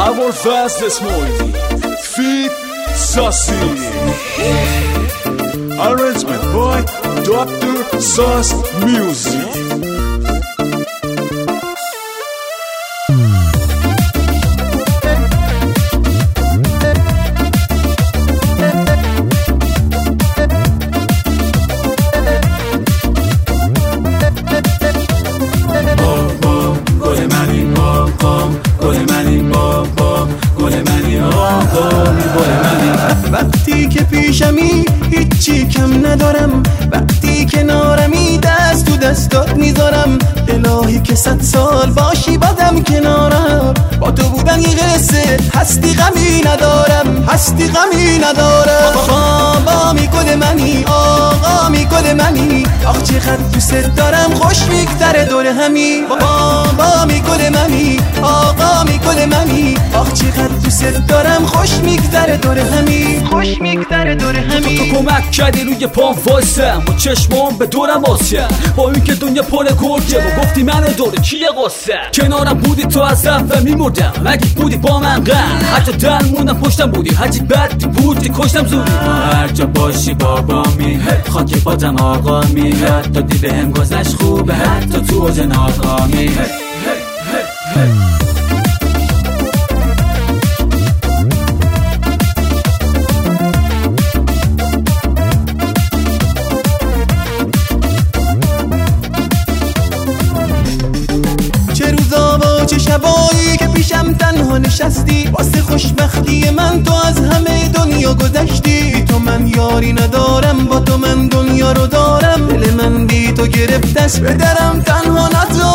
Our fastest movie Feet Saucy. Arrangement by Dr. Sauce Music. وقتی که پیشمی هیچی کم ندارم، وقتی کنارمی دست تو دستات میذارم. الهی که 100 سال باشی بادم کنارم، با تو بودن یه قصه هستی غمی ندارم، هستی غمی ندارم. بابا میگل منی، آقا میگل منی، آخ چقدر دوست دارم، خوش میگذره دور همی. بابا میگل منی، آقا میگل منی، آخ چقدر دوست دارم، خوش میگذره دور همی، خوش میگذره دور همی. تو کمک کردی روی پام وایسم، با چشمام به دورم واسه، با این که دنیا پر گرگه و گفتی من دوره کیه قصه. کنارم بودی تو از اول میمردم، اگه بودی با من غم، حتی درمونم پشتم بودی، هرچی بدی بودی کشتم زودی. هر جا باشی بابامی، خاک بادم آقامی، حتی دی بهم گذشت خوبه، حتی تو اوج ناکامی. چه روزا و چه شبایی که پیشم تنها نشستی، واسه خوشبختی من تو از همه دنیا گذشتی. بی تو من یاری ندارم، با تو من دنیا رو دارم، دل من بی تو گرفتست، به درم تنها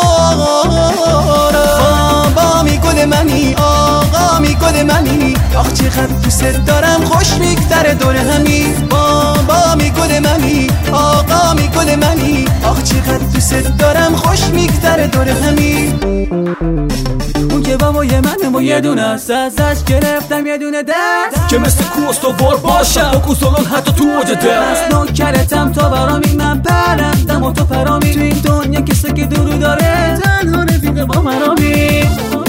ندارم. بابا میگل منی، آقا میگل منی، آخ چقدر دوست دارم، خوش میگذره دور همی. بابا میگل منی، آقا میگل منی، آخ چقدر دوست دارم، خوش میگذره دور همی. اون که بابای منه و یه دونه است، ازش گرفتم یه دونه دست که مثل کوستوار باشم، با کوسولون حتی تو اوج دست. نوکرتم تا برامی، من پرندم و تو پرامی، تو این دنیا کسی که دورو داره، تنها رفیق با مرامی.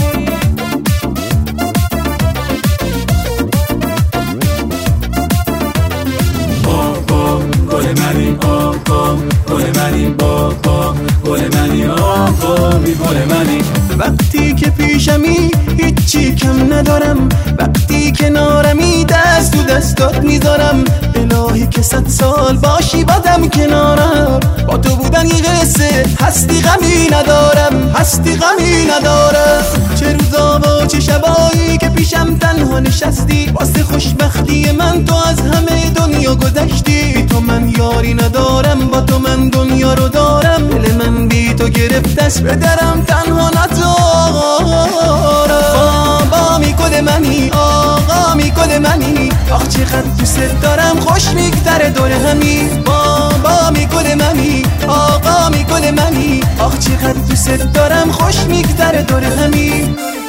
بابا گل منی، آقا گل منی، بابا گل منی، آقا می گل منی. وقتی که پیشمی هیچی کم ندارم، وقتی کنارمی دست تو دستات میذارم. الهی که 100 سال باشی بادم کنارم، با تو بودن یه قصه هستی غمی ندارم، هستی غمی ندارم. چه روزا و چه شبایی که پیشم تنها نشستی، واسه خوشبختی من تو از همه دنیا گذشتی. بی تو من یاری ندارم، با تو من دنیا رو دارم، دل من بی تو گرفتست، به درم تنها ندارم. بابا میگل منی، آقا میگل منی، آخ چقدر دوست دارم، خوش میگذره دور همی. بابا میگل منی، آقا میگل منی، آخ چقدر دوست دارم، خوش میگذره دور همی.